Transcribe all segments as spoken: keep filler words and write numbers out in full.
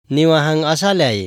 निवाहाङ असा ल्याए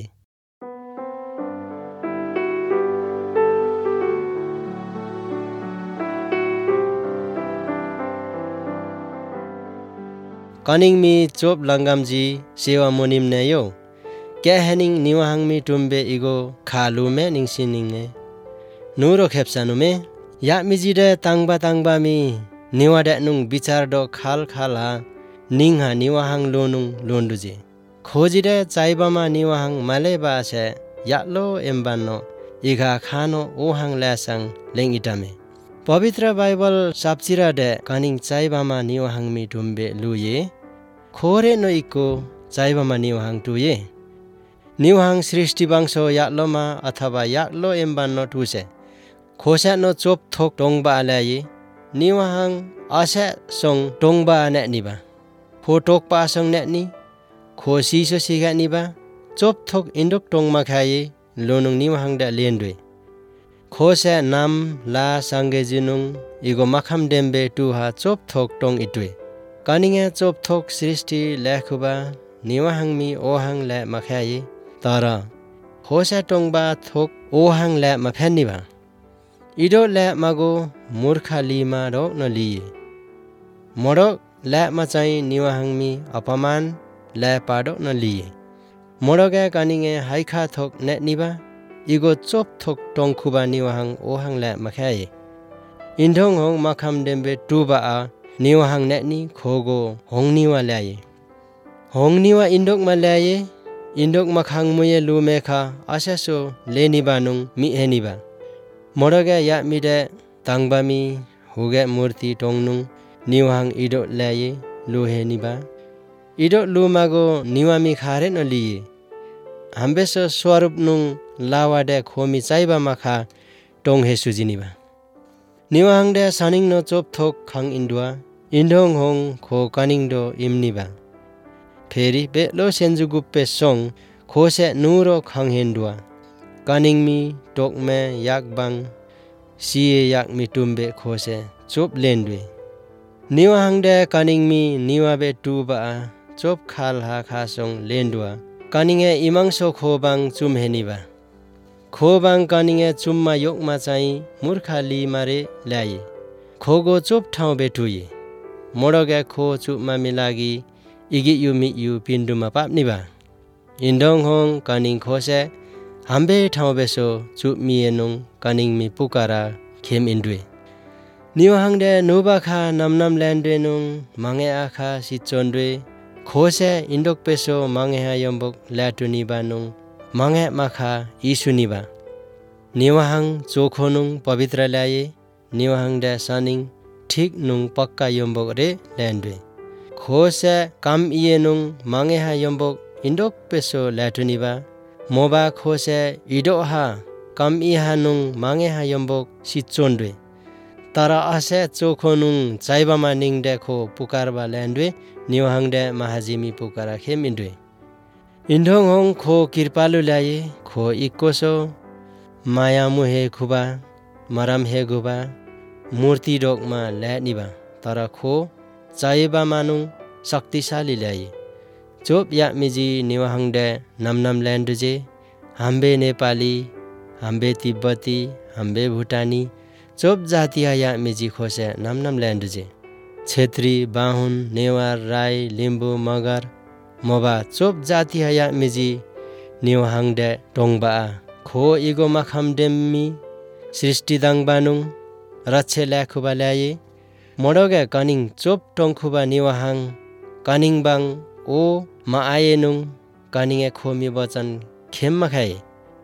कनिङ me chop लंगामजी सेवा मोनिम ने यो क्या हेनिङ निवाहाङ मी टुम्बे इगो खालु में निङसिनिङे नुरो खेप्सानु में या मिजिडे तांगबा तांगबा मी निवाडे नुङ बिचार डो खाल खाल हा निङहा निवाहाङ लोनुङ लोन्डुजे खोजिडे चाइबामा निवाहाङ माले बासे यालो एम्बानो इगा खानो ओहाङ ल्यासाङ लेङ इटामे पवित्र बाइबल साप्चिरा डे कनिङ चाइबामा निवाहाङ मी टुम्बे लुये खोरे नो इको चाइबामा निवाहाङ टुये निवाहाङ सृष्टि बांसो यालोमा अथवा यालो एम्बानो टुसे खोसे नो चोप थोक टोङबा आल्याये निवाहाङ असे सोङ टोङबा नेनिबा खो टोक पासोङ नेनि खो सिसो सिगा निबा चोप थोक इन्डोक टोङमा खाये लोनुङ निवाहाङ डा लेन्डुए खोसे नाम ला सांगे जिनुङ इगो मखम डेम्बे टुहा चोप थोक टोङ इटुए कनिङे चोप थोक सृष्टि लेखुबा निवाहाङ मी ओहाङ ले मखाये तर खोसे टोङबा थोक ओहाङ ले मफेनिबा इडो ले मगो मूर्खा लिमा रो न लिए मोडो ले मचाई निवाहाङ मी अपमान ले पाडो न लिए मोडोगे कनिङे हाइखा थोक ने निबा इगो चोप थोक टोङखुबा निवाहाङ ओहाङ ले मखाये इन्धोङ होङ मखम डेम्बे टुबा आ निवाहाङ नेनि खोगो होङनिवा ल्याये होङनिवा इन्डोक मा ल्याये इन्डोक मखाङ मुये लुमेखा असेसो लेनिबा नुङ मिहेनिबा मोडोगे या मिडे तांगबामी हुगे मूर्ति टोङनुङ निवाहाङ इडो ल्याये लुहेनिबा इडो लुमागो निवामी खारे न लिए हाम्बेसो स्वरूप नुङ लावाडे खोमी चाइबा मखा टोङ हेसुजिनिबा निवाहाङ डे सनिङ नो चोप थोक खाङ इन्डुआ इन्डोङ होङ खो कनिङ डो इम्निबा फेरि बेलो सेन्जु गुप्पे सोङ खोसे नुरो खाङ हेन्डुआ कनिङ मी टोकमे याकबाङ सिए याक मी टुम्बे खोसे चोप लेन्डुए निवाहाङ डे कनिङ मी निवाबे टुबा चोप खाल हा खासोङ लेन्डुआ कनिङे इमाङसो खोबाङ चुम हेनिबा खोबाङ कनिङे चुममा योकमा चाहिँ मूर्खा लिमारे ल्याए खोगो चोप ठाउँ बेटुए मोडोगे खो चुपमा मिलागी इगी यु मि यु पिन्डुमा पाप्निबा इन्डोङ होङ कनिङ खोसे हाम्बे ठाउँ बेसो चुप मिएनुङ कनिङ मी पुकारा खेम इन्डुए निवाहाङ डे नुबाखा नमनम ल्यान्डुए नुङ माङे आखा सिचोन्डुए खोसे इन्डोक पेसो माङे हा यम्बोक ल्याटुनिबा नुङ माङे माखा इसुनिबा निवाहाङ चोखो नुङ पवित्र ल्याए निवाहाङ डे सनिङ ठिक नुङ पक्का यम्बोक रे ल्यान्डुए खोसे काम इए नुङ माङे हा यम्बोक इन्डोक पेसो ल्याटुनिबा मोबा खोसे इडो हा कम इहा नुङ माङे हा यम्बोक सिचोन्डुए तर असे चोखो नुङ चाइबामा निङ डे खो पुकारबा ल्यान्डुए निवाहाङ डे महाजिमी पुकारा खेम इन्डुए इन्डोङ होङ खो किरपालु ल्याए खो इक्कोसो मायामु हे खुबा मरम हे गुबा मूर्ति डोकमा ल्यानिबा तर खो चाइबा मानुङ शक्तिशाली ल्याए चोप या मिजी निवाहाङ डे नमनम ल्यान्डुजे हाम्बे नेपाली हाम्बे तिब्बती हाम्बे भुटानी चोप जातिया या मिजी खोसे नमनम ल्यान्डुजे छेत्री बाहुन नेवार राई लिम्बू मगर मोबा चोप जातिया या मिजी निवाहाङ डे टोङबा खो इगो मखम डेम्मी सृष्टि दाङ बानुङ रक्षे ल्याखुबा ल्याए मोडोगे कनिङ चोप टोङखुबा निवाहाङ कनिङ बाङ ओ मा आए नुङ कनिङे खोमी वचन खेम मखाए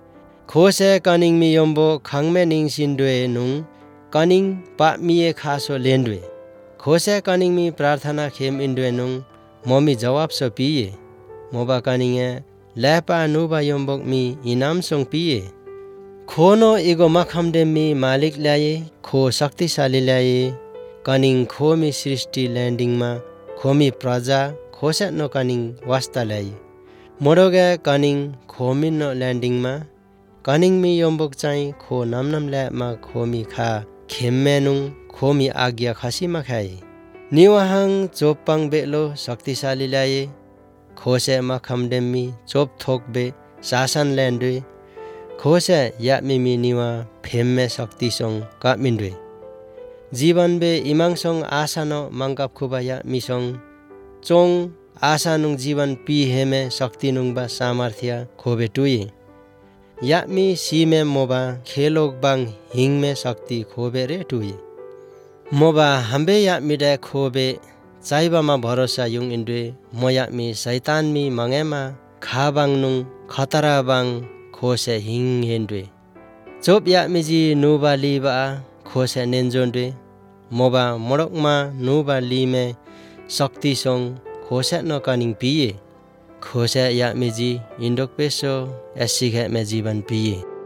खोसे कनिङ मी यम्बो खाङमे निङ सिन्डुए नुङ कनिङ पा मिए खासो लेन्डुए खोसे कनिङ मी प्रार्थना खेम इन्डुए नुङ ममी जवाब सो पिए मोबा कनिङे ल्यापा नुबा यम्बोक मी इनाम सोङ पिए खोनो इगो मखम डेम्मी मालिक ल्याए खो शक्तिशाली ल्याए कनिङ खोमी सृष्टि ल्यान्डिङमा खोमी प्रजा खोसे नो कनिङ वास्ता ल्याए मोडोगे कनिङ खोमी नो ल्यान्डिङमा कनिङ मी यम्बोक चाहिँ खो नमनम ल्यामा खोमी खा खेम्मेनुङ खोमी आज्ञा खसीमा खाए निवाहाङ चोप्पाङ बेलो शक्तिशाली ल्याए खोसे मखमडेमी चोप थोकबे शासन लैंडवे खोसे या मिमी निवा फेम में शक्ति सोंग का मिंडवे जीवन बे इमांग सोंग आसानो मंगप खुबा या मिसोंग चोंग आशा नुंग जीवन पी हे में शक्ति नुंग बा सामर्थ्य खोबे टुई या मी सी में मोबा खेलोग बांग हिंग में शक्ति खोबे रे टुई मोबा हम्बे या मिडे खोबे चाइबा मा भरोसा युंग इंडे मोया मी शैतान मी मंगेमा खा बांग नुंग खतरा बांग खोसे हिंग हेंडे चोप या मिजी नुबा लीबा खोसे नेंजोंडे मोबा मोड़कमा नुबा ली में शक्ति सोंग खोसे न कानिंग पिए खोसे या मिजी इंडोक पेसो ऐसी है में जीवन पिए